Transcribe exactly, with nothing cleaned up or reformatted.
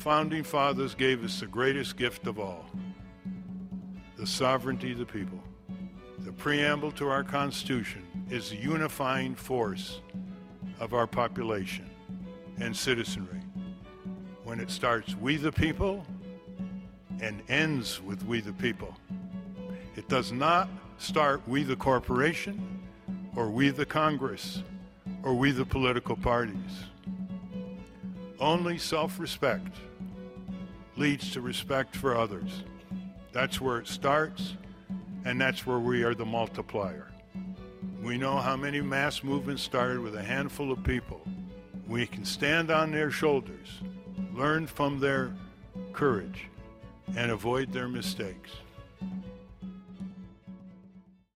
Founding Fathers gave us the greatest gift of all, the sovereignty of the people. The preamble to our Constitution is the unifying force of our population and citizenry. When it starts, we the people, and ends with we the people. It does not start we the corporation, or we the Congress, or we the political parties. Only self-respect leads to respect for others. That's where it starts, and that's where we are the multiplier. We know how many mass movements started with a handful of people. We can stand on their shoulders, learn from their courage, and avoid their mistakes.